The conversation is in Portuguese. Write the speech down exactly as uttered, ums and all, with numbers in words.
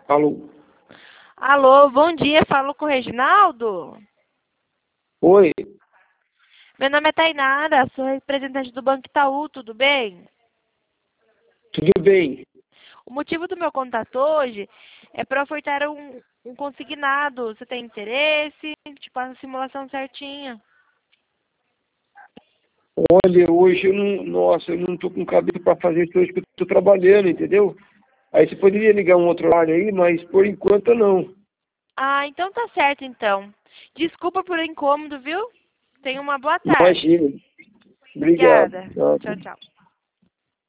Alô? Alô, bom dia, falo com o Reginaldo. Oi, Meu nome é Tainara, sou representante do Banco Itaú, tudo bem? tudo bem? O motivo do meu contato hoje é para ofertar um, um consignado. Você tem interesse? Te passo a simulação certinha. Olha, hoje eu não, nossa, eu não tô com cabeça para fazer isso hoje porque eu tô trabalhando, entendeu? Aí você poderia ligar um outro horário aí, mas por enquanto não. Ah, então tá certo então. Desculpa por incômodo, viu? Tenha uma boa tarde. Imagina. Obrigado. Obrigada. Tchau. Tchau, tchau.